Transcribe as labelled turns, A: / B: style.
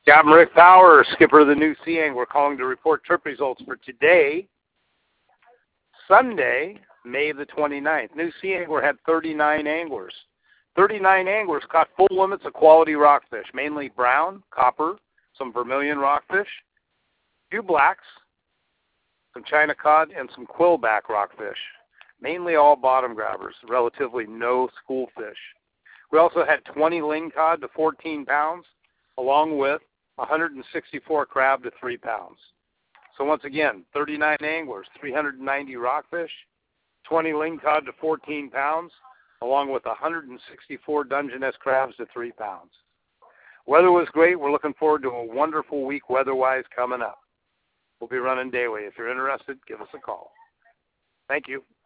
A: Captain Rick Power, skipper of the New Sea Angler, calling to report trip results for today, Sunday, May the 29th. New Sea Angler had 39 anglers. 39 anglers caught full limits of quality rockfish, mainly brown, copper, some vermilion rockfish, a few blacks, some China cod, and some quillback rockfish, mainly all bottom grabbers, relatively no schoolfish. We also had 20 lingcod to 14 pounds, along with 164 crab to 3 pounds. So once again, 39 anglers, 390 rockfish, 20 lingcod to 14 pounds, along with 164 Dungeness crabs to 3 pounds. Weather was great. We're looking forward to a wonderful week weather-wise coming up. We'll be running daily. If you're interested, give us a call. Thank you.